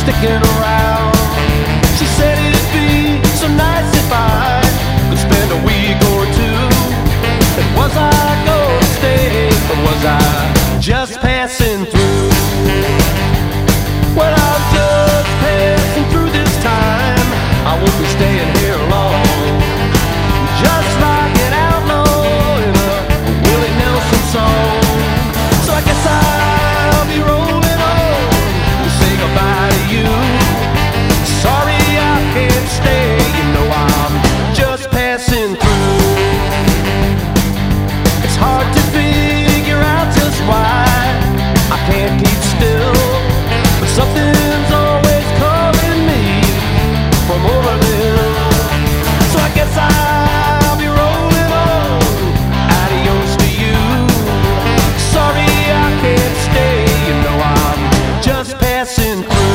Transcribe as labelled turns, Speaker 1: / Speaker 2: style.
Speaker 1: sticking around. She said it'd be so nice if I could spend a week or two. And was I gonna stay, or was I just passing through? Well, I'm just passing through this time. I won't be staying here long. Just like an outlaw in a Willie Nelson song. So I guess I'll be rolling on to say goodbye to you. Sorry I can't stay, you know I'm just passing through. It's hard to figure out just why I can't keep still, but something's always calling me from over there. So I guess I'll be rolling on. Adios to you. Sorry I can't stay, you know I'm just passing through.